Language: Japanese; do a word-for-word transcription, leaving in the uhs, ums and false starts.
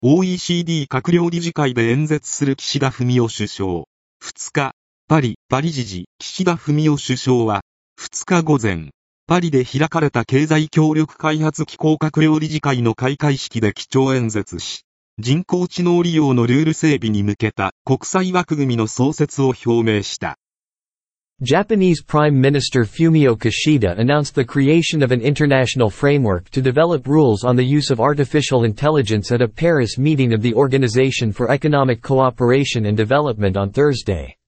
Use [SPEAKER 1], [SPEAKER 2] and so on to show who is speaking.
[SPEAKER 1] オーイーシーディー 閣僚理事会で演説する岸田文雄首相。ふつか、パリ、パリ時事、岸田文雄首相は、ふつか午前、パリで開かれた経済協力開発機構閣僚理事会の開会式で基調演説し、人工知能利用のルール整備に向けた国際枠組みの創設を表明した。
[SPEAKER 2] Japanese Prime Minister Fumio Kishida announced the creation of an international framework to develop rules on the use of artificial intelligence at a Paris meeting of the Organization for Economic Cooperation and Development on Thursday.